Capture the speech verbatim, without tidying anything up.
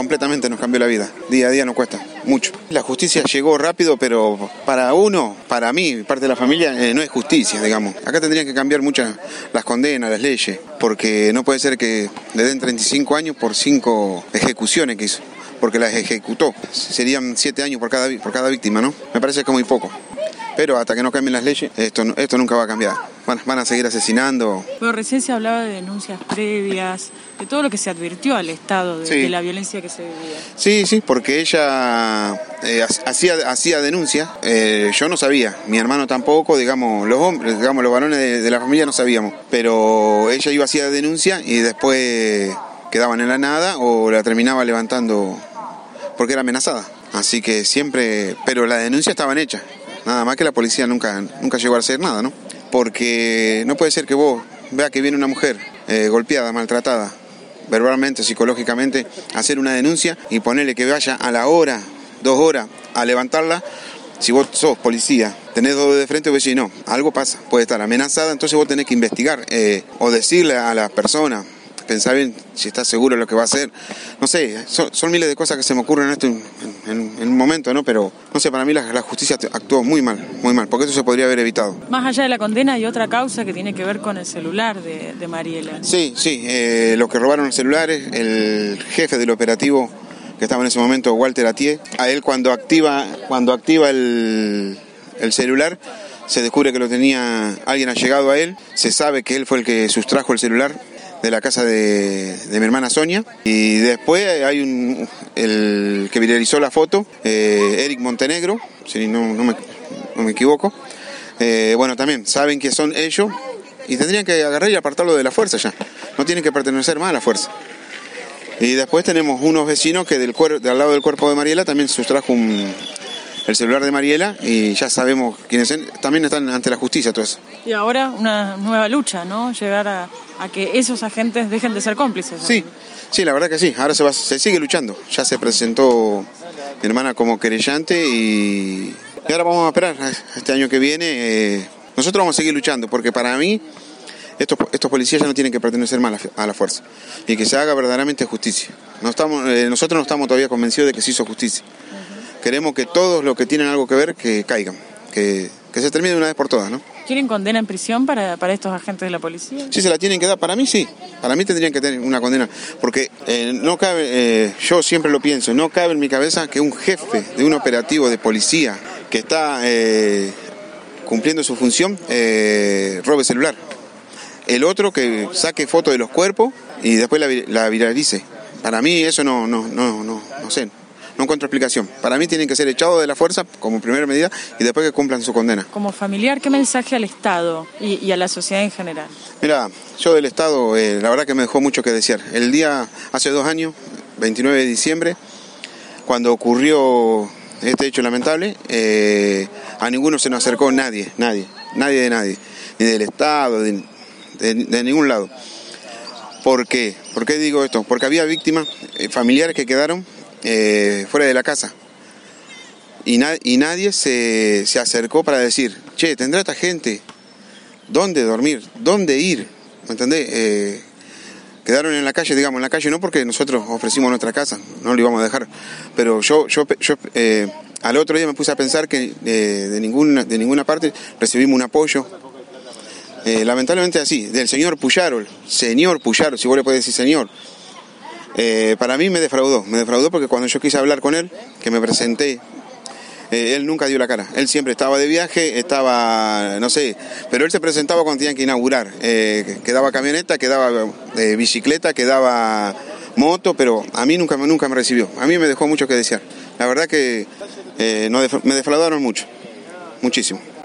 completamente nos cambió la vida. Día a día nos cuesta mucho. La justicia llegó rápido, pero para uno, para mí, parte de la familia, eh, no es justicia, digamos. Acá tendrían que cambiar muchas las condenas, las leyes, porque no puede ser que le den treinta y cinco años por cinco ejecuciones que hizo, porque las ejecutó. Serían siete años por cada, por cada víctima, ¿no? Me parece que es muy poco. Pero hasta que no cambien las leyes, esto, esto nunca va a cambiar. Van, van a seguir asesinando. Pero recién se hablaba de denuncias previas, de todo lo que se advirtió al Estado de, sí. de la violencia que se vivía. Sí, sí, porque ella eh, hacía, hacía denuncias. Eh, yo no sabía, mi hermano tampoco, digamos, los hombres, digamos, los varones de, de la familia no sabíamos. Pero ella iba a hacer denuncia y después quedaban en la nada o la terminaba levantando porque era amenazada. Así que siempre, pero las denuncias estaban hechas. Nada más que la policía nunca, nunca llegó a hacer nada, ¿no? Porque no puede ser que vos veas que viene una mujer eh, golpeada, maltratada, verbalmente, psicológicamente, hacer una denuncia y ponerle que vaya a la hora, dos horas, a levantarla. Si vos sos policía, tenés dos de frente, vos decís, no, algo pasa, puede estar amenazada, entonces vos tenés que investigar eh, o decirle a la persona, pensar bien si está seguro de lo que va a hacer. No sé, son, son miles de cosas que se me ocurren en esto en, en, en un momento, ¿no? Pero, no sé, para mí la, la justicia actuó muy mal, muy mal, porque eso se podría haber evitado. Más allá de la condena hay otra causa que tiene que ver con el celular de, de Mariela. Sí, sí, eh, los que robaron los celulares, el jefe del operativo que estaba en ese momento, Walter Atié, a él cuando activa, cuando activa el, el celular, se descubre que lo tenía alguien allegado a él, se sabe que él fue el que sustrajo el celular de la casa de, de mi hermana Sonia, y después hay un el que viralizó la foto, eh, Eric Montenegro, si no, no, me, no me equivoco, eh, bueno, también saben que son ellos y tendrían que agarrar y apartarlo de la fuerza ya, no tienen que pertenecer más a la fuerza. Y después tenemos unos vecinos que del, cuer- de al lado del cuerpo de Mariela también sustrajo un, el celular de Mariela y ya sabemos quiénes son, también están ante la justicia todo eso. Y ahora una nueva lucha, ¿no? Llegar a, a que esos agentes dejen de ser cómplices, ¿no? Sí, sí, la verdad que sí, ahora se, va, se sigue luchando, ya se presentó mi hermana como querellante y, y ahora vamos a esperar este año que viene, eh, nosotros vamos a seguir luchando porque para mí estos, estos policías ya no tienen que pertenecer más a la, a la fuerza y que se haga verdaderamente justicia. No estamos, eh, nosotros no estamos todavía convencidos de que se hizo justicia. Uh-huh. Queremos que todos los que tienen algo que ver, que caigan, que, que se termine de una vez por todas, ¿no? ¿Quieren condena en prisión para, para estos agentes de la policía? Sí, se la tienen que dar. Para mí sí. Para mí tendrían que tener una condena. Porque eh, no cabe, eh, yo siempre lo pienso, no cabe en mi cabeza que un jefe de un operativo de policía que está eh, cumpliendo su función eh, robe celular. El otro que saque fotos de los cuerpos y después la, la viralice. Para mí eso no, no, no, no, no sé. No encuentro explicación. Para mí tienen que ser echados de la fuerza como primera medida y después que cumplan su condena. Como familiar, ¿qué mensaje al Estado y, y a la sociedad en general? Mira, yo del Estado, eh, la verdad que me dejó mucho que desear. El día, hace dos años, veintinueve de diciembre, cuando ocurrió este hecho lamentable, eh, a ninguno se nos acercó nadie, nadie, nadie de nadie, ni del Estado, de, de, de ningún lado. ¿Por qué? ¿Por qué digo esto? Porque había víctimas, eh, familiares que quedaron Eh, fuera de la casa y, na- y nadie se, se acercó para decir, che, ¿tendrá esta gente dónde dormir? ¿Dónde ir? ¿Me entendés? Eh, quedaron en la calle, digamos, en la calle no porque nosotros ofrecimos nuestra casa, no lo íbamos a dejar, pero yo, yo, yo eh, al otro día me puse a pensar que eh, de, ninguna, de ninguna parte recibimos un apoyo, eh, lamentablemente así, del señor Puyarol, señor Puyarol, si vos le podés decir señor. Eh, para mí me defraudó, me defraudó porque cuando yo quise hablar con él, que me presenté, eh, él nunca dio la cara, él siempre estaba de viaje, estaba, no sé, pero él se presentaba cuando tenían que inaugurar, eh, quedaba camioneta, quedaba eh, bicicleta, quedaba moto, pero a mí nunca, nunca me recibió, a mí me dejó mucho que desear, la verdad que eh, no, me defraudaron mucho, muchísimo.